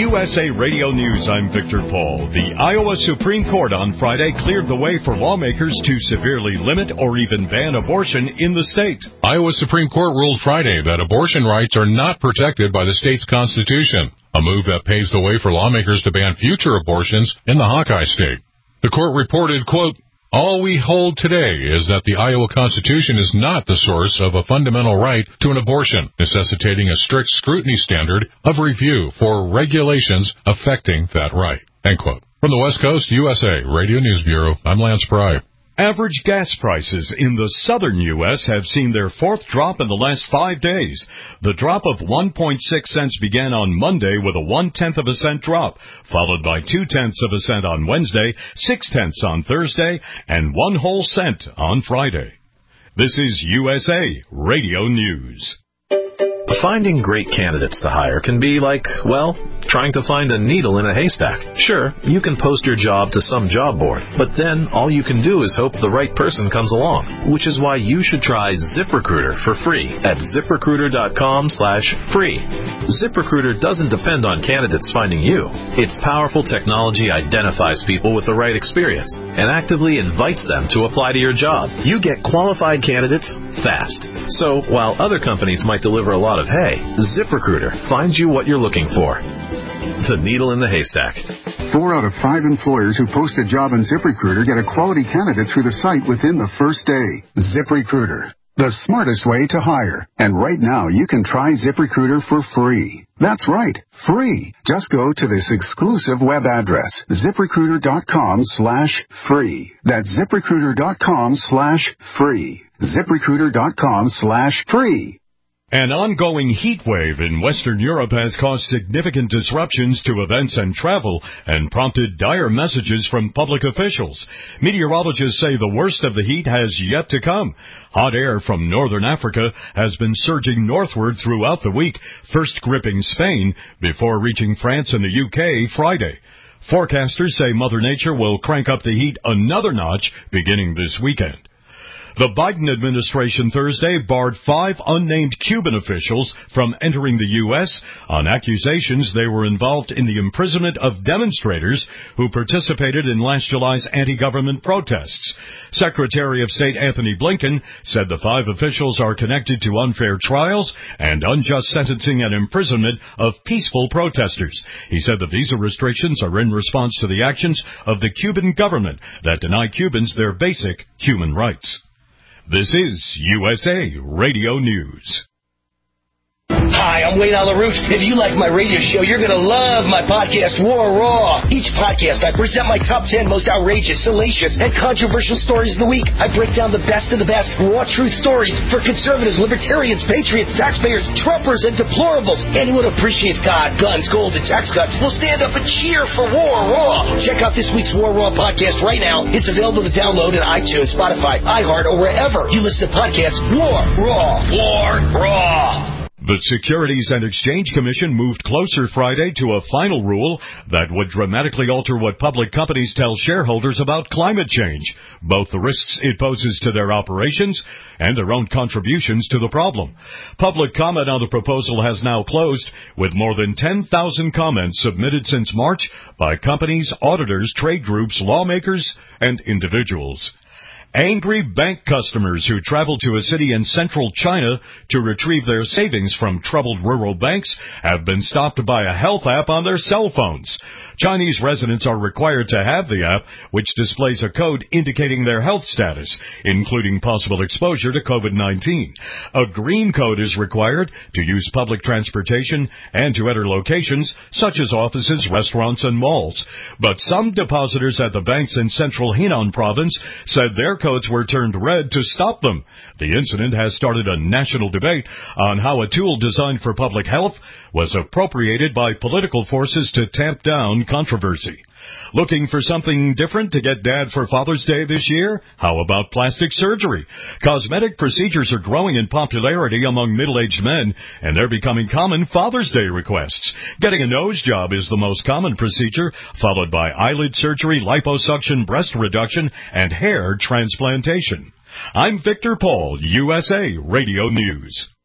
USA Radio News, I'm Victor Paul. The Iowa Supreme Court on Friday cleared the way for lawmakers to severely limit or even ban abortion in the state. Iowa Supreme Court ruled Friday that abortion rights are not protected by the state's constitution, a move that paves the way for lawmakers to ban future abortions in the Hawkeye State. The court reported, quote, "All we hold today is that the Iowa Constitution is not the source of a fundamental right to an abortion, necessitating a strict scrutiny standard of review for regulations affecting that right." End quote. From the West Coast, USA Radio News Bureau, I'm Lance Pry. Average gas prices in the southern U.S. have seen their fourth drop in the last 5 days. The drop of 1.6 cents began on Monday with a 0.1 cent drop, followed by 0.2 cents on Wednesday, 0.6 on Thursday, and 1 whole cent on Friday. This is USA Radio News. Finding great candidates to hire can be like, well, trying to find a needle in a haystack. Sure, you can post your job to some job board, but then all you can do is hope the right person comes along, which is why you should try ZipRecruiter for free at ZipRecruiter.com/free. ZipRecruiter doesn't depend on candidates finding you. Its powerful technology identifies people with the right experience and actively invites them to apply to your job. You get qualified candidates fast. So while other companies might deliver a lot of hay, ZipRecruiter finds you what you're looking for. The needle in the haystack. 4 out of 5 employers who post a job on ZipRecruiter get a quality candidate through the site within the first day. ZipRecruiter, the smartest way to hire. And right now, you can try ZipRecruiter for free. That's right, free. Just go to this exclusive web address, ZipRecruiter.com/free. That's ZipRecruiter.com/free. ZipRecruiter.com/free. An ongoing heat wave in Western Europe has caused significant disruptions to events and travel and prompted dire messages from public officials. Meteorologists say the worst of the heat has yet to come. Hot air from northern Africa has been surging northward throughout the week, first gripping Spain before reaching France and the UK Friday. Forecasters say Mother Nature will crank up the heat another notch beginning this weekend. The Biden administration Thursday barred 5 unnamed Cuban officials from entering the U.S. on accusations they were involved in the imprisonment of demonstrators who participated in last July's anti-government protests. Secretary of State Anthony Blinken said the 5 officials are connected to unfair trials and unjust sentencing and imprisonment of peaceful protesters. He said the visa restrictions are in response to the actions of the Cuban government that deny Cubans their basic human rights. This is USA Radio News. Hi, I'm Wayne Alaroot. If you like my radio show, you're going to love my podcast, War Raw. Each podcast, I present my top 10 most outrageous, salacious, and controversial stories of the week. I break down the best of the best raw truth stories for conservatives, libertarians, patriots, taxpayers, Trumpers, and deplorables. Anyone who appreciates God, guns, gold, and tax cuts will stand up and cheer for War Raw. Check out this week's War Raw podcast right now. It's available to download in iTunes, Spotify, iHeart, or wherever you listen to podcasts. War Raw. War Raw. The Securities and Exchange Commission moved closer Friday to a final rule that would dramatically alter what public companies tell shareholders about climate change, both the risks it poses to their operations and their own contributions to the problem. Public comment on the proposal has now closed, with more than 10,000 comments submitted since March by companies, auditors, trade groups, lawmakers, and individuals. Angry bank customers who traveled to a city in central China to retrieve their savings from troubled rural banks have been stopped by a health app on their cell phones. Chinese residents are required to have the app, which displays a code indicating their health status, including possible exposure to COVID-19. A green code is required to use public transportation and to enter locations such as offices, restaurants, and malls. But some depositors at the banks in central Henan province said their codes were turned red to stop them. The incident has started a national debate on how a tool designed for public health was appropriated by political forces to tamp down controversy. Looking for something different to get Dad for Father's Day this year? How about plastic surgery? Cosmetic procedures are growing in popularity among middle-aged men, and they're becoming common Father's Day requests. Getting a nose job is the most common procedure, followed by eyelid surgery, liposuction, breast reduction, and hair transplantation. I'm Victor Paul, USA Radio News.